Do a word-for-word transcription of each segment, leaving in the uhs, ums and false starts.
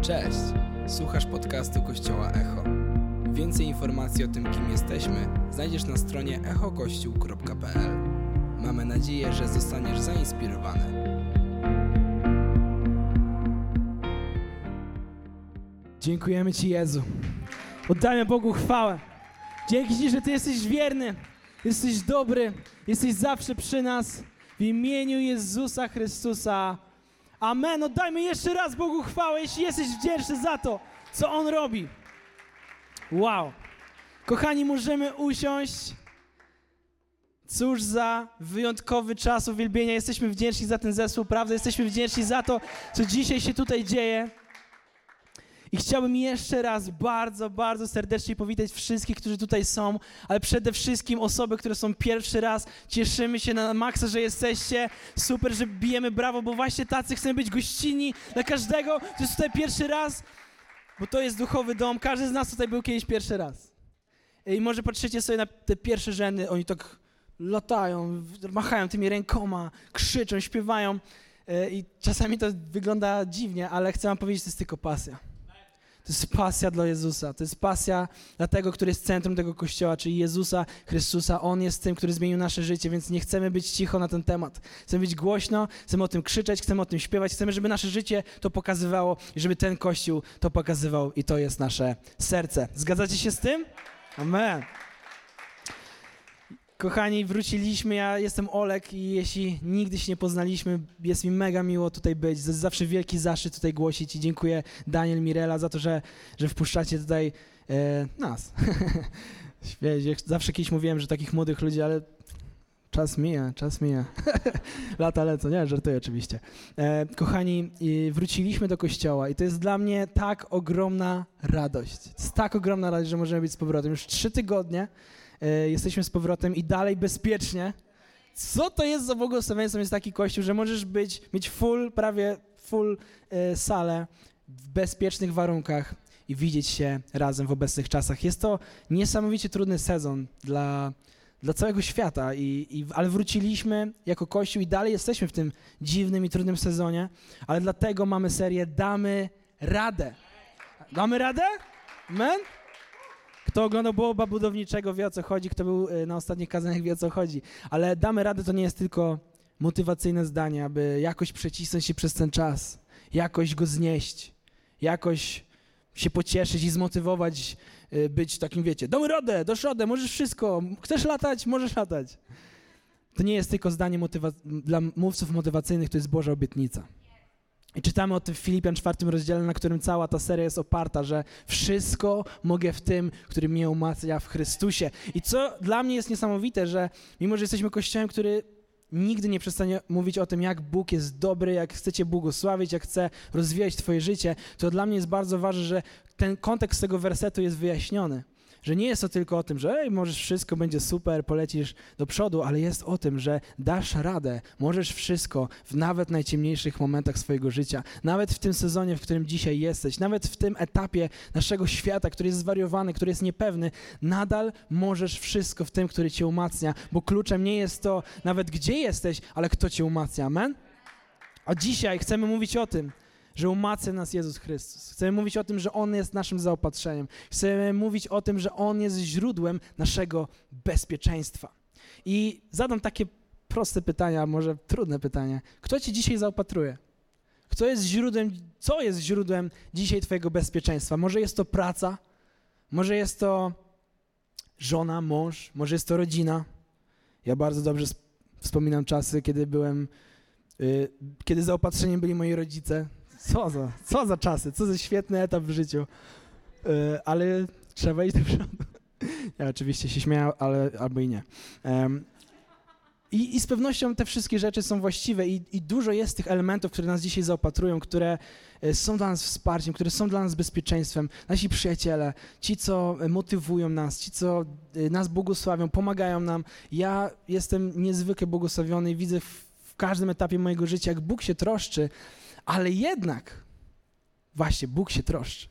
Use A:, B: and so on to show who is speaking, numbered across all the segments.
A: Cześć! Słuchasz podcastu Kościoła Echo. Więcej informacji o tym, kim jesteśmy, znajdziesz na stronie echo kościół kropka p l. Mamy nadzieję, że zostaniesz zainspirowany.
B: Dziękujemy Ci, Jezu. Oddajmy Bogu chwałę. Dzięki Ci, że Ty jesteś wierny, jesteś dobry, jesteś zawsze przy nas. W imieniu Jezusa Chrystusa. Amen. Oddajmy jeszcze raz Bogu chwałę, jeśli jesteś wdzięczny za to, co On robi. Wow. Kochani, możemy usiąść. Cóż za wyjątkowy czas uwielbienia. Jesteśmy wdzięczni za ten zespół, prawda? Jesteśmy wdzięczni za to, co dzisiaj się tutaj dzieje. I chciałbym jeszcze raz bardzo, bardzo serdecznie powitać wszystkich, którzy tutaj są, ale przede wszystkim osoby, które są pierwszy raz. Cieszymy się na maksa, że jesteście. Super, że bijemy brawo, bo właśnie tacy chcemy być gościnni dla każdego, kto jest tutaj pierwszy raz, bo to jest duchowy dom. Każdy z nas tutaj był kiedyś pierwszy raz. I może patrzycie sobie na te pierwsze rzędy, oni tak latają, machają tymi rękoma, krzyczą, śpiewają i czasami to wygląda dziwnie, ale chcę wam powiedzieć, że to jest tylko pasja. To jest pasja dla Jezusa, to jest pasja dla tego, który jest centrum tego Kościoła, czyli Jezusa Chrystusa. On jest tym, który zmienił nasze życie, więc nie chcemy być cicho na ten temat. Chcemy być głośno, chcemy o tym krzyczeć, chcemy o tym śpiewać, chcemy, żeby nasze życie to pokazywało i żeby ten Kościół to pokazywał i to jest nasze serce. Zgadzacie się z tym? Amen. Kochani, wróciliśmy, ja jestem Olek i jeśli nigdy się nie poznaliśmy, jest mi mega miło tutaj być, to jest zawsze wielki zaszczyt tutaj głosić i dziękuję Daniel, Mirela za to, że, że wpuszczacie tutaj e, nas. Zawsze kiedyś mówiłem, że takich młodych ludzi, ale czas mija, czas mija. Lata lecą, nie, żartuję oczywiście. E, kochani, wróciliśmy do Kościoła i to jest dla mnie tak ogromna radość. To jest tak ogromna radość, że możemy być z powrotem. Już trzy tygodnie jesteśmy z powrotem i dalej bezpiecznie. Co to jest za błogosławieństwem? Jest taki kościół, że możesz być, mieć full, prawie full e, salę w bezpiecznych warunkach i widzieć się razem w obecnych czasach. Jest to niesamowicie trudny sezon dla, dla całego świata, i, i, ale wróciliśmy jako kościół i dalej jesteśmy w tym dziwnym i trudnym sezonie, ale dlatego mamy serię Damy Radę. Damy radę? Amen? Kto oglądał Boba Budowniczego, wie, o co chodzi, kto był na ostatnich kazaniach, wie, o co chodzi. Ale Damy radę to nie jest tylko motywacyjne zdanie, aby jakoś przecisnąć się przez ten czas, jakoś go znieść, jakoś się pocieszyć i zmotywować, być takim, wiecie, damy radę, dasz radę, możesz wszystko, chcesz latać, możesz latać. To nie jest tylko zdanie motywa- dla mówców motywacyjnych, to jest Boża obietnica. I czytamy o tym w Filipian czwartym rozdziale, na którym cała ta seria jest oparta, że wszystko mogę w tym, który mnie umacnia w Chrystusie. I co dla mnie jest niesamowite, że mimo, że jesteśmy Kościołem, który nigdy nie przestanie mówić o tym, jak Bóg jest dobry, jak chcecie błogosławić, jak chce rozwijać twoje życie, to dla mnie jest bardzo ważne, że ten kontekst tego wersetu jest wyjaśniony. Że nie jest to tylko o tym, że ej, możesz wszystko, będzie super, polecisz do przodu, ale jest o tym, że dasz radę, możesz wszystko w nawet najciemniejszych momentach swojego życia, nawet w tym sezonie, w którym dzisiaj jesteś, nawet w tym etapie naszego świata, który jest zwariowany, który jest niepewny, nadal możesz wszystko w tym, który cię umacnia, bo kluczem nie jest to nawet gdzie jesteś, ale kto cię umacnia, amen? A dzisiaj chcemy mówić o tym, że umacnia nas Jezus Chrystus. Chcemy mówić o tym, że On jest naszym zaopatrzeniem. Chcemy mówić o tym, że On jest źródłem naszego bezpieczeństwa. I zadam takie proste pytania, może trudne pytanie. Kto ci dzisiaj zaopatruje? Kto jest źródłem, co jest źródłem dzisiaj twojego bezpieczeństwa? Może jest to praca? Może jest to żona, mąż? Może jest to rodzina? Ja bardzo dobrze wspominam czasy, kiedy byłem, yy, kiedy zaopatrzeniem byli moi rodzice. Co za, co za czasy, co za świetny etap w życiu, yy, ale trzeba iść do przodu. Ja oczywiście się śmiałem, ale albo i nie. Um, i, I z pewnością te wszystkie rzeczy są właściwe i, i dużo jest tych elementów, które nas dzisiaj zaopatrują, które y, są dla nas wsparciem, które są dla nas bezpieczeństwem. Nasi przyjaciele, ci, co motywują nas, ci, co y, nas błogosławią, pomagają nam. Ja jestem niezwykle błogosławiony i widzę w, w każdym etapie mojego życia, jak Bóg się troszczy, ale jednak właśnie Bóg się troszczy.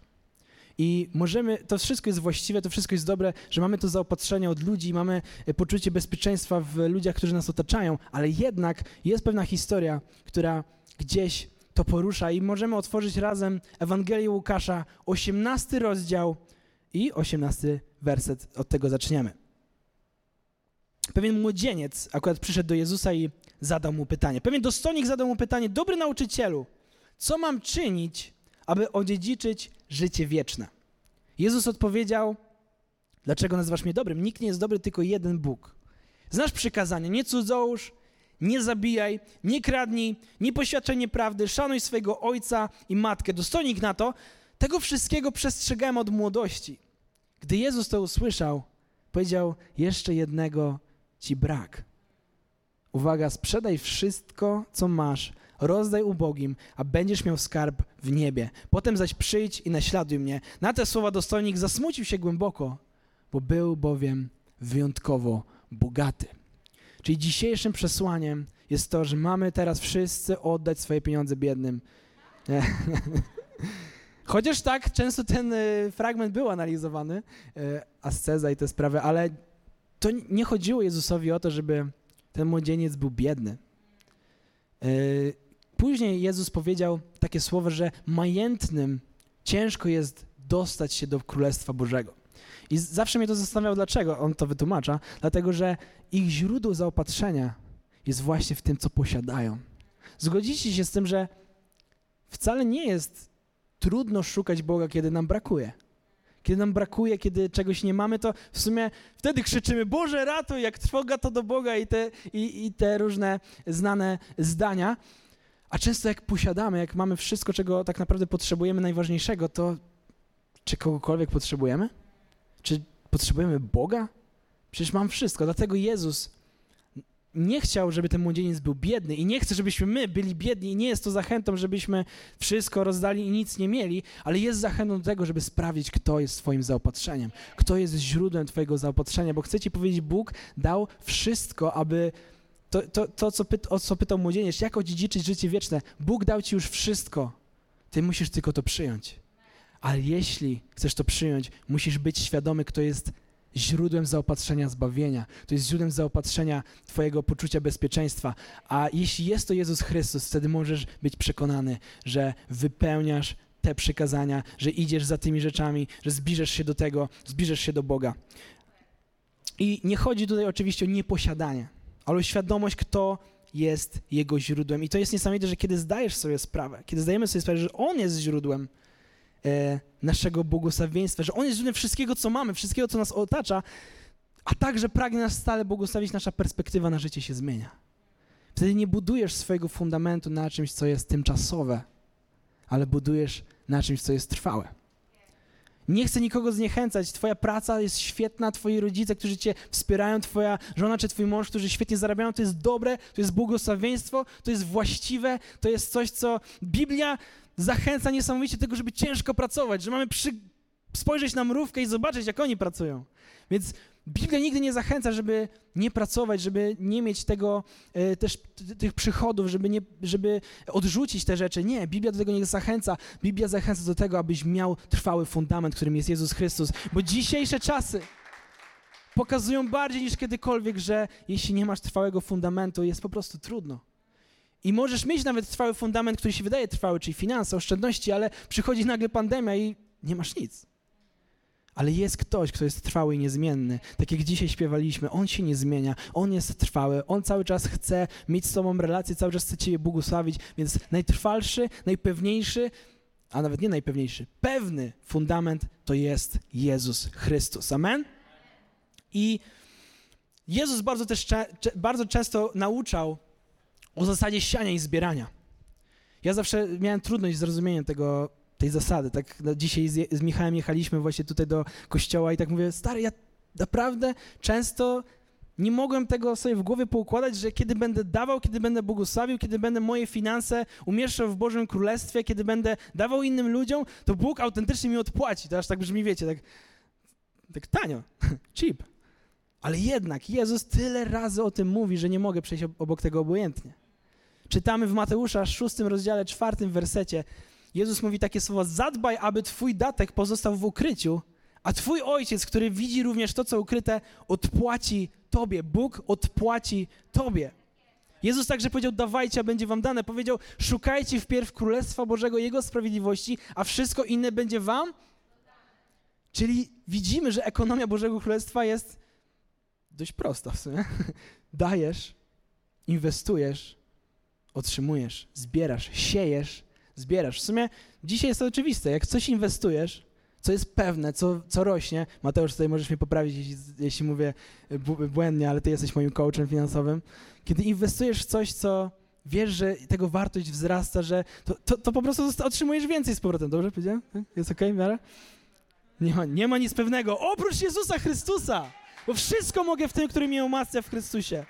B: I możemy, to wszystko jest właściwe, to wszystko jest dobre, że mamy to zaopatrzenie od ludzi, mamy poczucie bezpieczeństwa w ludziach, którzy nas otaczają, ale jednak jest pewna historia, która gdzieś to porusza i możemy otworzyć razem Ewangelię Łukasza, osiemnasty rozdział i osiemnasty werset, od tego zaczniemy. Pewien młodzieniec akurat przyszedł do Jezusa i zadał mu pytanie. Pewien dostojnik zadał mu pytanie: dobry nauczycielu, co mam czynić, aby odziedziczyć życie wieczne? Jezus odpowiedział: dlaczego nazywasz mnie dobrym? Nikt nie jest dobry, tylko jeden Bóg. Znasz przykazania: nie cudzołóż, nie zabijaj, nie kradnij, nie poświadczaj nieprawdy, szanuj swojego ojca i matkę. Dostojnik na to: tego wszystkiego przestrzegałem od młodości. Gdy Jezus to usłyszał, powiedział: jeszcze jednego ci brak. Uwaga, sprzedaj wszystko, co masz, rozdaj ubogim, a będziesz miał skarb w niebie. Potem zaś przyjdź i naśladuj mnie. Na te słowa dostojnik zasmucił się głęboko, bo był bowiem wyjątkowo bogaty. Czyli dzisiejszym przesłaniem jest to, że mamy teraz wszyscy oddać swoje pieniądze biednym. Chociaż tak, często ten y, fragment był analizowany, y, asceza i te sprawy, ale to nie chodziło Jezusowi o to, żeby ten młodzieniec był biedny. Y, później Jezus powiedział takie słowo, że majętnym ciężko jest dostać się do Królestwa Bożego. I zawsze mnie to zastanawiało, dlaczego on to wytłumacza. Dlatego, że ich źródło zaopatrzenia jest właśnie w tym, co posiadają. Zgodzicie się z tym, że wcale nie jest trudno szukać Boga, kiedy nam brakuje. Kiedy nam brakuje, kiedy czegoś nie mamy, to w sumie wtedy krzyczymy: Boże, ratuj, jak trwoga to do Boga i te, i, i te różne znane zdania. A często jak posiadamy, jak mamy wszystko, czego tak naprawdę potrzebujemy, najważniejszego, to czy kogokolwiek potrzebujemy? Czy potrzebujemy Boga? Przecież mam wszystko. Dlatego Jezus nie chciał, żeby ten młodzieniec był biedny i nie chce, żebyśmy my byli biedni i nie jest to zachętą, żebyśmy wszystko rozdali i nic nie mieli, ale jest zachętą do tego, żeby sprawdzić, kto jest twoim zaopatrzeniem, kto jest źródłem twojego zaopatrzenia, bo chcę ci powiedzieć, Bóg dał wszystko, aby to, to, to co pyta, o co pytał młodzieniec, jak odziedziczyć życie wieczne. Bóg dał ci już wszystko, ty musisz tylko to przyjąć. Ale jeśli chcesz to przyjąć, musisz być świadomy, kto jest źródłem zaopatrzenia zbawienia. To jest źródłem zaopatrzenia twojego poczucia bezpieczeństwa. A jeśli jest to Jezus Chrystus, wtedy możesz być przekonany, że wypełniasz te przykazania, że idziesz za tymi rzeczami, że zbliżasz się do tego, zbliżasz się do Boga. I nie chodzi tutaj oczywiście o nieposiadanie, ale o świadomość, kto jest Jego źródłem. I to jest niesamowite, że kiedy zdajesz sobie sprawę, kiedy zdajemy sobie sprawę, że On jest źródłem e, naszego błogosławieństwa, że On jest źródłem wszystkiego, co mamy, wszystkiego, co nas otacza, a także pragnie nas stale błogosławić, nasza perspektywa na życie się zmienia. Wtedy nie budujesz swojego fundamentu na czymś, co jest tymczasowe, ale budujesz na czymś, co jest trwałe. Nie chcę nikogo zniechęcać. Twoja praca jest świetna, twoi rodzice, którzy cię wspierają, twoja żona czy twój mąż, którzy świetnie zarabiają, to jest dobre, to jest błogosławieństwo, to jest właściwe, to jest coś, co Biblia zachęca niesamowicie do tego, żeby ciężko pracować, że mamy przy... spojrzeć na mrówkę i zobaczyć, jak oni pracują. Więc Biblia nigdy nie zachęca, żeby nie pracować, żeby nie mieć tego, e, też t- tych przychodów, żeby, nie, żeby odrzucić te rzeczy. Nie, Biblia do tego nie zachęca. Biblia zachęca do tego, abyś miał trwały fundament, którym jest Jezus Chrystus. Bo dzisiejsze czasy pokazują bardziej niż kiedykolwiek, że jeśli nie masz trwałego fundamentu, jest po prostu trudno. I możesz mieć nawet trwały fundament, który się wydaje trwały, czyli finanse, oszczędności, ale przychodzi nagle pandemia i nie masz nic. Ale jest ktoś, kto jest trwały i niezmienny. Tak jak dzisiaj śpiewaliśmy, On się nie zmienia, On jest trwały, On cały czas chce mieć z tobą relację, cały czas chce ciebie błogosławić, więc najtrwalszy, najpewniejszy, a nawet nie najpewniejszy, pewny fundament to jest Jezus Chrystus. Amen? I Jezus bardzo też bardzo często nauczał o zasadzie siania i zbierania. Ja zawsze miałem trudność z zrozumieniem tego, tej zasady. Tak no, dzisiaj z, z Michałem jechaliśmy właśnie tutaj do kościoła i tak mówię, stary, ja naprawdę często nie mogłem tego sobie w głowie poukładać, że kiedy będę dawał, kiedy będę błogosławił, kiedy będę moje finanse umieszczał w Bożym Królestwie, kiedy będę dawał innym ludziom, to Bóg autentycznie mi odpłaci. To aż tak brzmi, wiecie, tak, tak tanio, cheap. Ale jednak Jezus tyle razy o tym mówi, że nie mogę przejść obok tego obojętnie. Czytamy w Mateusza szóstym rozdziale, czwartym wersecie. Jezus mówi takie słowa: zadbaj, aby twój datek pozostał w ukryciu, a twój Ojciec, który widzi również to, co ukryte, odpłaci tobie. Bóg odpłaci tobie. Jezus także powiedział, dawajcie, a będzie wam dane. Powiedział, szukajcie wpierw Królestwa Bożego, Jego sprawiedliwości, a wszystko inne będzie wam. Czyli widzimy, że ekonomia Bożego Królestwa jest dość prosta w sumie. Dajesz, inwestujesz, otrzymujesz, zbierasz, siejesz, zbierasz. W sumie dzisiaj jest to oczywiste. Jak coś inwestujesz, co jest pewne, co, co rośnie, Mateusz, tutaj możesz mnie poprawić, jeśli, jeśli mówię błędnie, ale ty jesteś moim coachem finansowym. Kiedy inwestujesz w coś, co wiesz, że tego wartość wzrasta, że to, to, to po prostu otrzymujesz więcej z powrotem. Dobrze powiedziałem? Jest okej w miarę? Nie ma, nie ma nic pewnego, oprócz Jezusa Chrystusa, bo wszystko mogę w tym, który mnie umacnia w Chrystusie.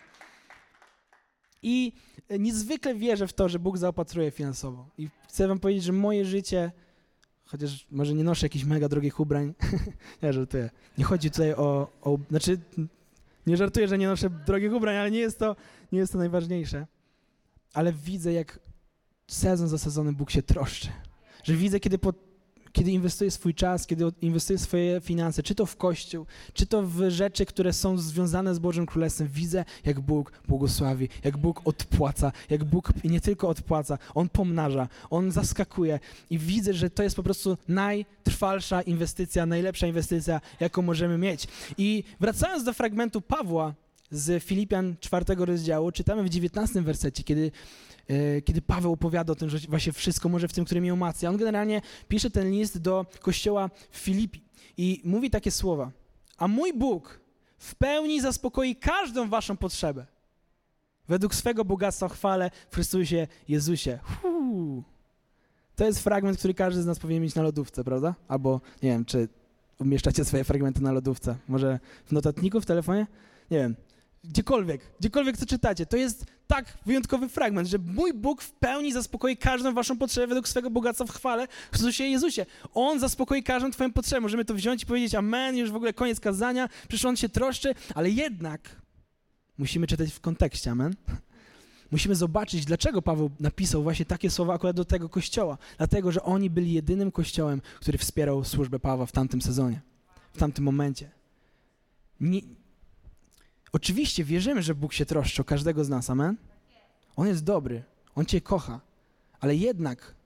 B: I niezwykle wierzę w to, że Bóg zaopatruje finansowo. I chcę wam powiedzieć, że moje życie, chociaż może nie noszę jakichś mega drogich ubrań, nie żartuję, nie chodzi tutaj o, o, znaczy nie żartuję, że nie noszę drogich ubrań, ale nie jest to, nie jest to najważniejsze. Ale widzę, jak sezon za sezonem Bóg się troszczy. Że widzę, kiedy po Kiedy inwestuję swój czas, kiedy inwestuję swoje finanse, czy to w Kościół, czy to w rzeczy, które są związane z Bożym Królestwem, widzę, jak Bóg błogosławi, jak Bóg odpłaca, jak Bóg nie tylko odpłaca, On pomnaża, On zaskakuje i widzę, że to jest po prostu najtrwalsza inwestycja, najlepsza inwestycja, jaką możemy mieć. I wracając do fragmentu Pawła z Filipian czwartego rozdziału, czytamy w dziewiętnastym wersecie, kiedy kiedy Paweł opowiada o tym, że właśnie wszystko może w tym, który mnie umacnia. On generalnie pisze ten list do kościoła w Filipi i mówi takie słowa. A mój Bóg w pełni zaspokoi każdą waszą potrzebę. Według swego bogactwa chwale w Chrystusie Jezusie. Uu. To jest fragment, który każdy z nas powinien mieć na lodówce, prawda? Albo, nie wiem, czy umieszczacie swoje fragmenty na lodówce. Może w notatniku, w telefonie? Nie wiem. Gdziekolwiek, gdziekolwiek co czytacie, to jest tak wyjątkowy fragment, że mój Bóg w pełni zaspokoi każdą waszą potrzebę według swego bogactwa w chwale w Chrystusie Jezusie. On zaspokoi każdą twoją potrzebę. Możemy to wziąć i powiedzieć amen, już w ogóle koniec kazania, przecież On się troszczy, ale jednak musimy czytać w kontekście, amen. Musimy zobaczyć, dlaczego Paweł napisał właśnie takie słowa akurat do tego kościoła. Dlatego, że oni byli jedynym kościołem, który wspierał służbę Pawła w tamtym sezonie, w tamtym momencie. Nie, Oczywiście wierzymy, że Bóg się troszczy o każdego z nas, amen? On jest dobry, On cię kocha, ale jednak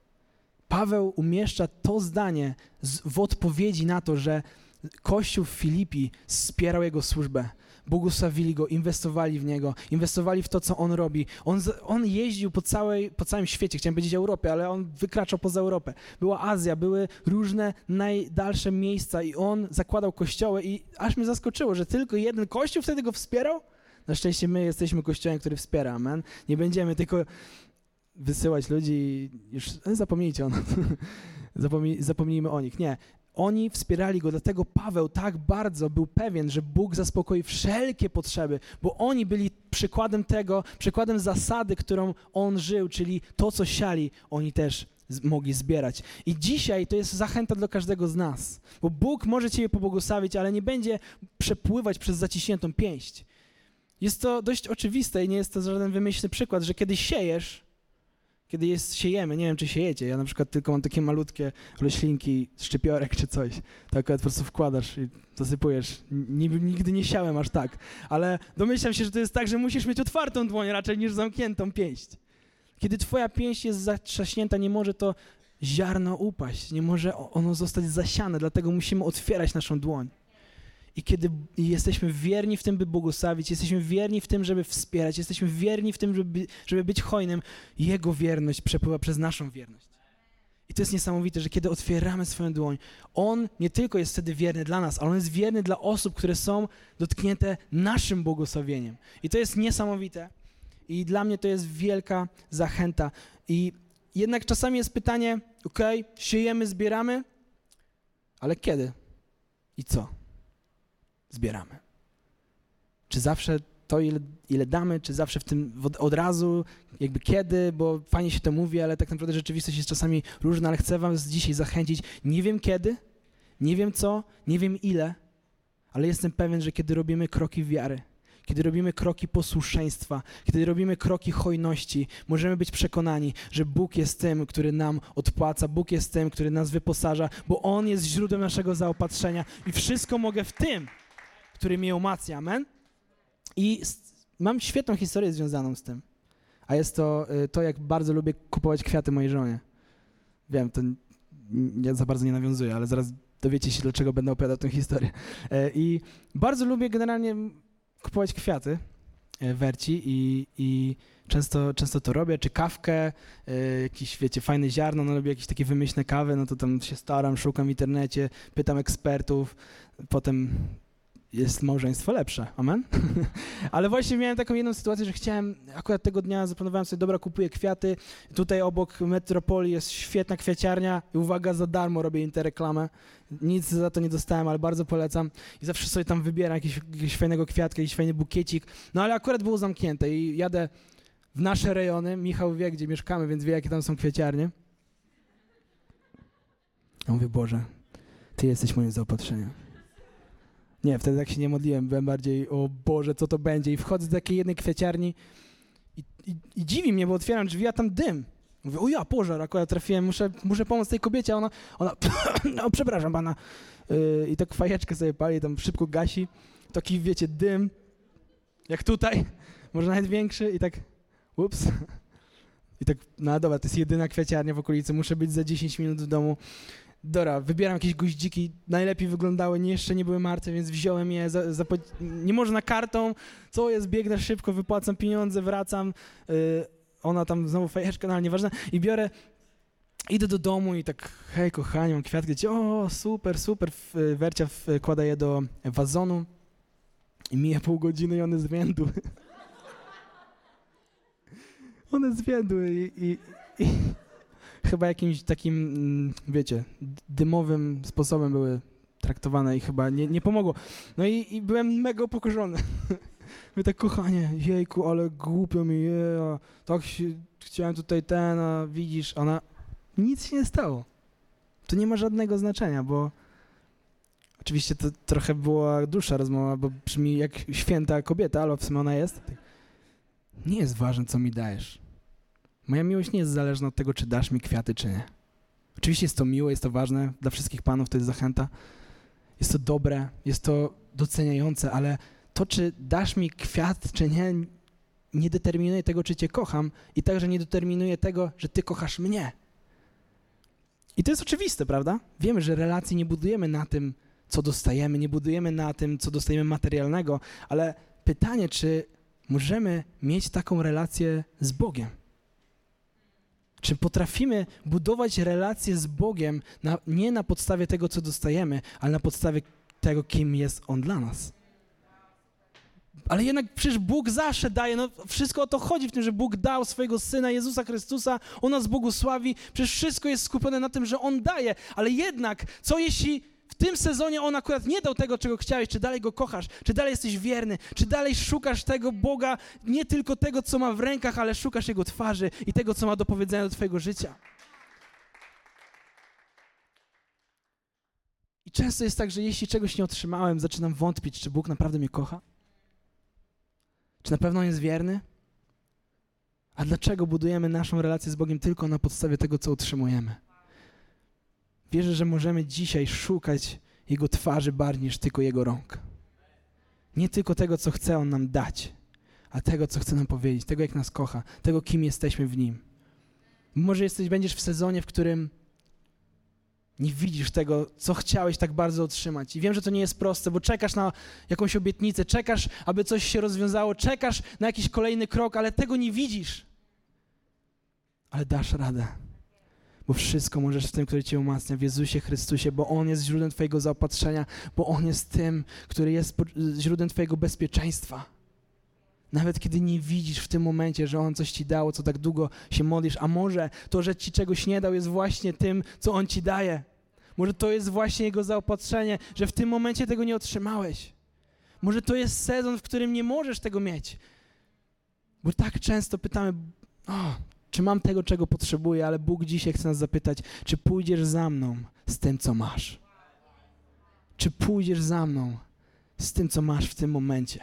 B: Paweł umieszcza to zdanie z, w odpowiedzi na to, że Kościół w Filipi wspierał jego służbę, błogosławili go, inwestowali w niego, inwestowali w to, co on robi. On, on jeździł po, całej, po całym świecie, chciałem powiedzieć Europie, ale on wykraczał poza Europę. Była Azja, były różne najdalsze miejsca i on zakładał kościoły i aż mnie zaskoczyło, że tylko jeden kościół wtedy go wspierał. Na szczęście my jesteśmy kościołem, który wspiera, amen. Nie będziemy tylko wysyłać ludzi i już zapomnijcie o nas. Zapomnij, zapomnijmy o nich. Nie. Oni wspierali go, dlatego Paweł tak bardzo był pewien, że Bóg zaspokoi wszelkie potrzeby, bo oni byli przykładem tego, przykładem zasady, którą on żył, czyli to, co siali, oni też z- mogli zbierać. I dzisiaj to jest zachęta dla każdego z nas, bo Bóg może ciebie pobłogosławić, ale nie będzie przepływać przez zaciśniętą pięść. Jest to dość oczywiste i nie jest to żaden wymyślny przykład, że kiedy siejesz, kiedy jest, siejemy, nie wiem, czy siejecie, ja na przykład tylko mam takie malutkie roślinki, szczypiorek czy coś, to akurat po prostu wkładasz i zasypujesz. Nigdy nie siałem aż tak, ale domyślam się, że to jest tak, że musisz mieć otwartą dłoń raczej niż zamkniętą pięść. Kiedy twoja pięść jest zatrzaśnięta, nie może to ziarno upaść, nie może ono zostać zasiane, dlatego musimy otwierać naszą dłoń. I kiedy jesteśmy wierni w tym, by błogosławić, jesteśmy wierni w tym, żeby wspierać, jesteśmy wierni w tym, żeby, żeby być hojnym, Jego wierność przepływa przez naszą wierność. I to jest niesamowite, że kiedy otwieramy swoją dłoń, On nie tylko jest wtedy wierny dla nas, ale On jest wierny dla osób, które są dotknięte naszym błogosławieniem. I to jest niesamowite. I dla mnie to jest wielka zachęta. I jednak czasami jest pytanie, okej, okay, siejemy, zbieramy, ale kiedy i co? Zbieramy. Czy zawsze to, ile, ile damy, czy zawsze w tym od, od razu, jakby kiedy, bo fajnie się to mówi, ale tak naprawdę rzeczywistość jest czasami różna, ale chcę was dzisiaj zachęcić. Nie wiem kiedy, nie wiem co, nie wiem ile, ale jestem pewien, że kiedy robimy kroki wiary, kiedy robimy kroki posłuszeństwa, kiedy robimy kroki hojności, możemy być przekonani, że Bóg jest tym, który nam odpłaca, Bóg jest tym, który nas wyposaża, bo On jest źródłem naszego zaopatrzenia i wszystko mogę w tym, który mnie umacnia, amen? I mam świetną historię związaną z tym. a jest to y, to, jak bardzo lubię kupować kwiaty mojej żonie. Wiem, to ja za bardzo nie nawiązuję, ale zaraz dowiecie się, dlaczego będę opowiadał tę historię. Y, I bardzo lubię generalnie kupować kwiaty y, Werci i, i często, często to robię, czy kawkę, y, jakieś, wiecie, fajne ziarno, no lubię jakieś takie wymyślne kawy, no to tam się staram, szukam w internecie, pytam ekspertów, potem jest małżeństwo lepsze, amen? Ale właśnie miałem taką jedną sytuację, że chciałem, akurat tego dnia zaplanowałem sobie, dobra, kupuję kwiaty, tutaj obok Metropolii jest świetna kwiaciarnia i uwaga, za darmo robię interreklamę, nic za to nie dostałem, ale bardzo polecam i zawsze sobie tam wybieram jakiegoś, jakiegoś fajnego kwiatka, jakiś fajny bukiecik, no ale akurat było zamknięte i jadę w nasze rejony, Michał wie, gdzie mieszkamy, więc wie, jakie tam są kwiaciarnie. Ja mówię, Boże, Ty jesteś moim zaopatrzeniem. Nie, wtedy tak się nie modliłem, byłem bardziej, o Boże, co to będzie? I wchodzę do takiej jednej kwiaciarni i, i, i dziwi mnie, bo otwieram drzwi, a tam dym. Mówię, o ja, pożar, akurat trafiłem, muszę, muszę pomóc tej kobiecie, a ona, ona no przepraszam pana. Yy, I tak fajeczkę sobie pali, tam szybko gasi. Taki, wiecie, dym, jak tutaj, może nawet większy i tak, ups. I tak, no dobra, to jest jedyna kwiaciarnia w okolicy, muszę być za dziesięć minut w domu. Dobra, wybieram jakieś goździki, najlepiej wyglądały, nie, jeszcze nie były martwe, więc wziąłem je, za, za, nie można kartą, co jest, biegnę szybko, wypłacam pieniądze, wracam, yy, ona tam znowu fajeczka, no ale nieważne, i biorę, idę do domu i tak, hej kochani, mam kwiatki, o super, super, Wercia wkłada je do wazonu i mija pół godziny i one zwiędły. One zwiędły i... i, i chyba jakimś takim, wiecie, dymowym sposobem były traktowane i chyba nie, nie pomogło. No i, i byłem mega upokorzony. Mówię tak, kochanie, jejku, ale głupio mi, je, tak się, chciałem tutaj ten, a widzisz, ona, nic się nie stało. To nie ma żadnego znaczenia, bo oczywiście to trochę była dłuższa rozmowa, bo brzmi jak święta kobieta, ale w sumie ona jest. Nie jest ważne, co mi dajesz. Moja miłość nie jest zależna od tego, czy dasz mi kwiaty, czy nie. Oczywiście jest to miłe, jest to ważne, dla wszystkich panów to jest zachęta. Jest to dobre, jest to doceniające, ale to, czy dasz mi kwiat, czy nie, nie determinuje tego, czy cię kocham i także nie determinuje tego, że ty kochasz mnie. I to jest oczywiste, prawda? Wiemy, że relacji nie budujemy na tym, co dostajemy, nie budujemy na tym, co dostajemy materialnego, ale pytanie, czy możemy mieć taką relację z Bogiem? Czy potrafimy budować relacje z Bogiem na, nie na podstawie tego, co dostajemy, ale na podstawie tego, kim jest On dla nas? Ale jednak przecież Bóg zawsze daje, no wszystko o to chodzi w tym, że Bóg dał swojego Syna Jezusa Chrystusa, On nas błogosławi, przecież wszystko jest skupione na tym, że On daje, ale jednak, co jeśli w tym sezonie On akurat nie dał tego, czego chciałeś, czy dalej Go kochasz, czy dalej jesteś wierny, czy dalej szukasz tego Boga, nie tylko tego, co ma w rękach, ale szukasz Jego twarzy i tego, co ma do powiedzenia do twojego życia. I często jest tak, że jeśli czegoś nie otrzymałem, zaczynam wątpić, czy Bóg naprawdę mnie kocha? Czy na pewno On jest wierny? A dlaczego budujemy naszą relację z Bogiem tylko na podstawie tego, co otrzymujemy? Wierzę, że możemy dzisiaj szukać Jego twarzy bardziej niż tylko Jego rąk. Nie tylko tego, co chce On nam dać, a tego, co chce nam powiedzieć, tego, jak nas kocha, tego, kim jesteśmy w Nim. Może jesteś, będziesz w sezonie, w którym nie widzisz tego, co chciałeś tak bardzo otrzymać. I wiem, że to nie jest proste, bo czekasz na jakąś obietnicę, czekasz, aby coś się rozwiązało, czekasz na jakiś kolejny krok, ale tego nie widzisz. Ale dasz radę. Bo wszystko możesz w tym, który Cię umacnia, w Jezusie Chrystusie, bo On jest źródłem Twojego zaopatrzenia, bo On jest tym, który jest źródłem Twojego bezpieczeństwa. Nawet kiedy nie widzisz w tym momencie, że On coś Ci dał, co tak długo się modlisz, a może to, że Ci czegoś nie dał, jest właśnie tym, co On Ci daje. Może to jest właśnie Jego zaopatrzenie, że w tym momencie tego nie otrzymałeś. Może to jest sezon, w którym nie możesz tego mieć. Bo tak często pytamy, o, czy mam tego, czego potrzebuję, ale Bóg dzisiaj chce nas zapytać, czy pójdziesz za mną z tym, co masz? Czy pójdziesz za mną z tym, co masz w tym momencie?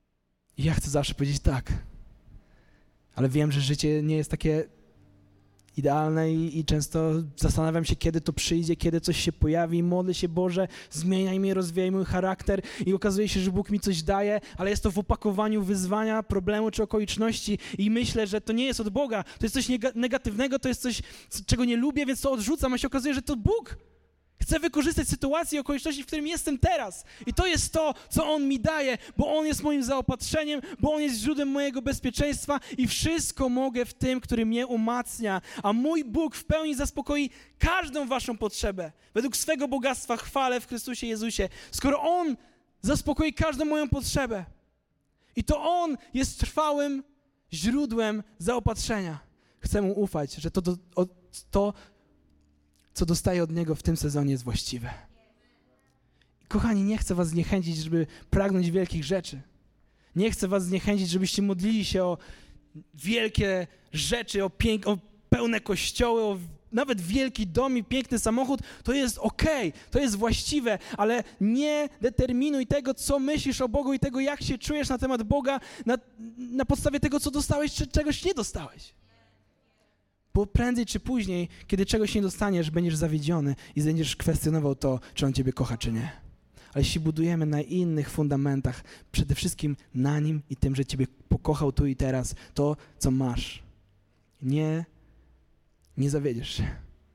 B: I ja chcę zawsze powiedzieć tak, ale wiem, że życie nie jest takie idealne i, i często zastanawiam się, kiedy to przyjdzie, kiedy coś się pojawi i modlę się, Boże, zmieniaj mnie, rozwijaj mój charakter i okazuje się, że Bóg mi coś daje, ale jest to w opakowaniu wyzwania, problemu czy okoliczności i myślę, że to nie jest od Boga, to jest coś negatywnego, to jest coś, czego nie lubię, więc to odrzucam, a się okazuje, że to Bóg chce wykorzystać sytuację i okoliczności, w którym jestem teraz. I to jest to, co On mi daje, bo On jest moim zaopatrzeniem, bo On jest źródłem mojego bezpieczeństwa i wszystko mogę w tym, który mnie umacnia. A mój Bóg w pełni zaspokoi każdą waszą potrzebę. Według swego bogactwa chwale w Chrystusie Jezusie. Skoro On zaspokoi każdą moją potrzebę i to On jest trwałym źródłem zaopatrzenia. Chcę Mu ufać, że to, to, to co dostaję od Niego w tym sezonie jest właściwe. Kochani, nie chcę was zniechęcić, żeby pragnąć wielkich rzeczy. Nie chcę was zniechęcić, żebyście modlili się o wielkie rzeczy, o, pięk- o pełne kościoły, o nawet wielki dom i piękny samochód. To jest okej, okay, to jest właściwe, ale nie determinuj tego, co myślisz o Bogu i tego, jak się czujesz na temat Boga na, na podstawie tego, co dostałeś, czy czegoś nie dostałeś. Bo prędzej czy później, kiedy czegoś nie dostaniesz, będziesz zawiedziony i będziesz kwestionował to, czy On ciebie kocha, czy nie. Ale jeśli budujemy na innych fundamentach, przede wszystkim na Nim i tym, że ciebie pokochał tu i teraz, to, co masz, nie, nie zawiedziesz się.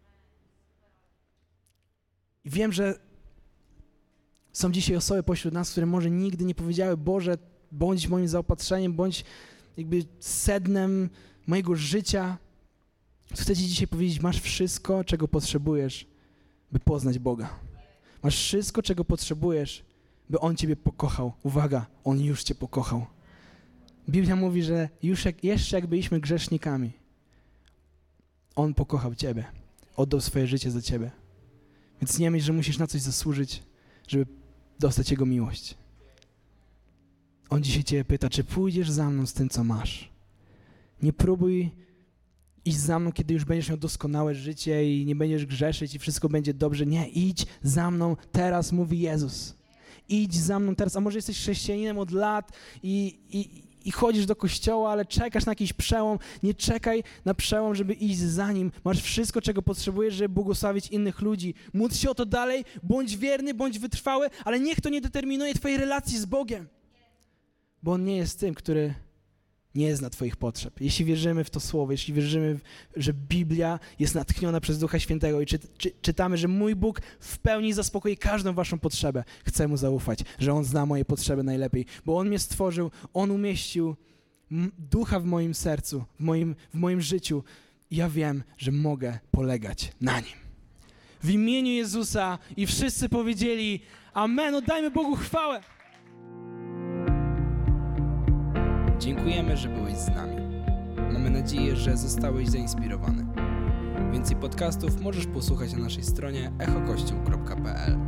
B: I wiem, że są dzisiaj osoby pośród nas, które może nigdy nie powiedziały: Boże, bądź moim zaopatrzeniem, bądź jakby sednem mojego życia. Chcę ci dzisiaj powiedzieć, masz wszystko, czego potrzebujesz, by poznać Boga. Masz wszystko, czego potrzebujesz, by On ciebie pokochał. Uwaga, On już cię pokochał. Biblia mówi, że już jak, jeszcze jak byliśmy grzesznikami, On pokochał ciebie. Oddał swoje życie za ciebie. Więc nie myśl, że musisz na coś zasłużyć, żeby dostać Jego miłość. On dzisiaj ciebie pyta, czy pójdziesz za mną z tym, co masz. Nie próbuj iść za mną, kiedy już będziesz miał doskonałe życie i nie będziesz grzeszyć i wszystko będzie dobrze. Nie, idź za mną teraz, mówi Jezus. Idź za mną teraz. A może jesteś chrześcijaninem od lat i, i, i chodzisz do kościoła, ale czekasz na jakiś przełom. Nie czekaj na przełom, żeby iść za Nim. Masz wszystko, czego potrzebujesz, żeby błogosławić innych ludzi. Módl się o to dalej, bądź wierny, bądź wytrwały, ale niech to nie determinuje twojej relacji z Bogiem. Bo On nie jest tym, który nie zna twoich potrzeb. Jeśli wierzymy w to słowo, jeśli wierzymy, że Biblia jest natchniona przez Ducha Świętego i czy, czy, czytamy, że mój Bóg w pełni zaspokoi każdą waszą potrzebę, chcę Mu zaufać, że On zna moje potrzeby najlepiej, bo On mnie stworzył, On umieścił Ducha w moim sercu, w moim, w moim życiu i ja wiem, że mogę polegać na Nim. W imieniu Jezusa i wszyscy powiedzieli amen, oddajmy Bogu chwałę.
A: Dziękujemy, że byłeś z nami. Mamy nadzieję, że zostałeś zainspirowany. Więcej podcastów możesz posłuchać na naszej stronie echo kościół kropka p l.